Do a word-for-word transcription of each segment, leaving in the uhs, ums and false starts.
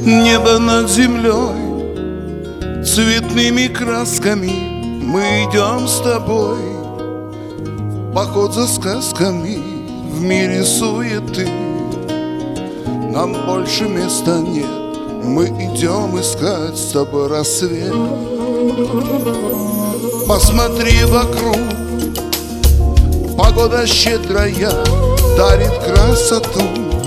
Небо над землей цветными красками. Мы идем с тобой в поход за сказками. В мире суеты нам больше места нет. Мы идем искать с тобой рассвет. Посмотри вокруг, погода щедрая дарит красоту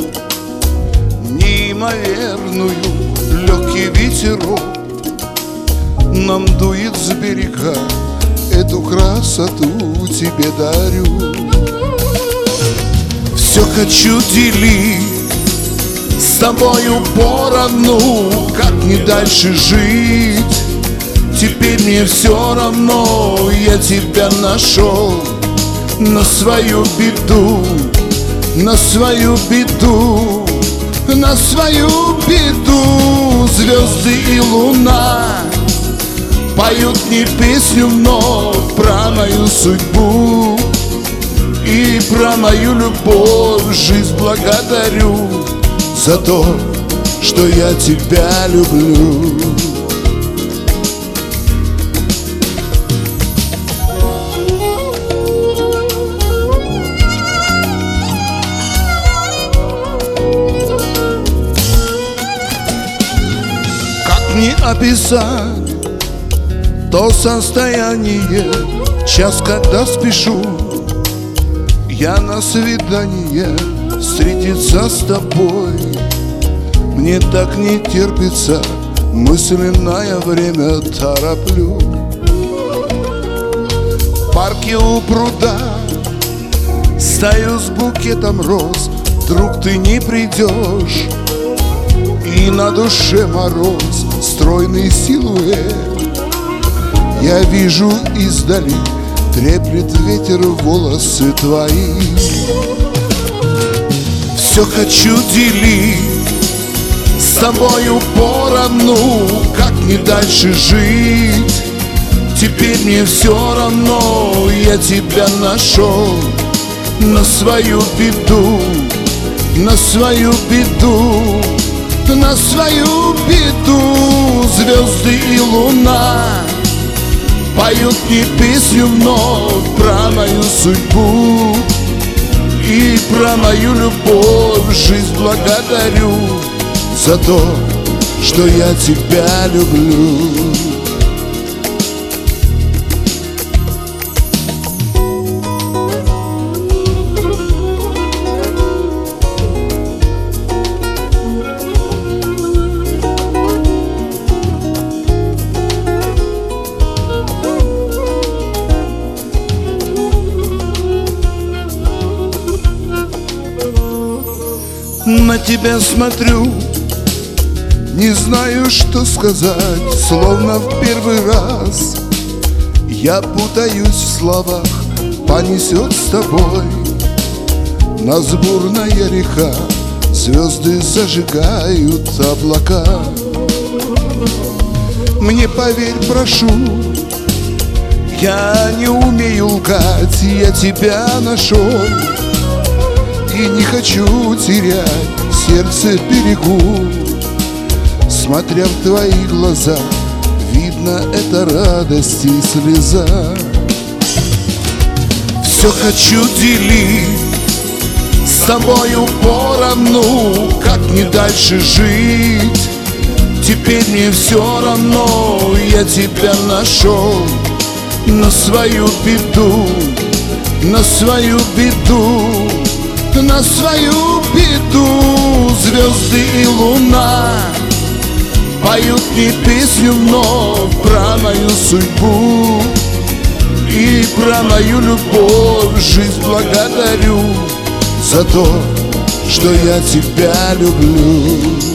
неимоверную. Легкий ветерок нам дует с берега. Эту красоту тебе дарю. Все хочу делить с тобою поровну. Как мне дальше жить? Теперь мне все равно. Я тебя нашел на свою беду, на свою беду, на свою беду. Звезды и луна поют мне песню вновь про мою судьбу и про мою любовь. Жизнь благодарю за то, что я тебя люблю. Как мне описать то состояние, час, когда спешу я на свидание встретиться с тобой? Мне так не терпится, мысленное время тороплю. В парке у пруда стою с букетом роз. Вдруг ты не придешь, и на душе мороз. Стройный силуэт я вижу издали, треплет ветер волосы твои. Все хочу делить с тобою поровну. Как мне дальше жить? Теперь мне все равно. Я тебя нашел на свою беду, на свою беду, на свою беду. Звезды и луна поют мне песню вновь про мою судьбу и про мою любовь. Жизнь благодарю за то, что я тебя люблю. На тебя смотрю, не знаю, что сказать. Словно в первый раз я путаюсь в словах. Понесет с тобой нас бурная река. Звезды зажигают облака. Мне поверь, прошу, я не умею лгать. Я тебя нашел и не хочу терять, сердце берегу. Смотря в твои глаза, видно, это радость и слеза. Все хочу делить с тобою поровну. Как мне дальше жить? Теперь мне все равно. Я тебя нашел на свою беду, на свою беду, на свою беду. Звезды и луна поют мне песню вновь про мою судьбу и про мою любовь. Жизнь благодарю за то, что я тебя люблю.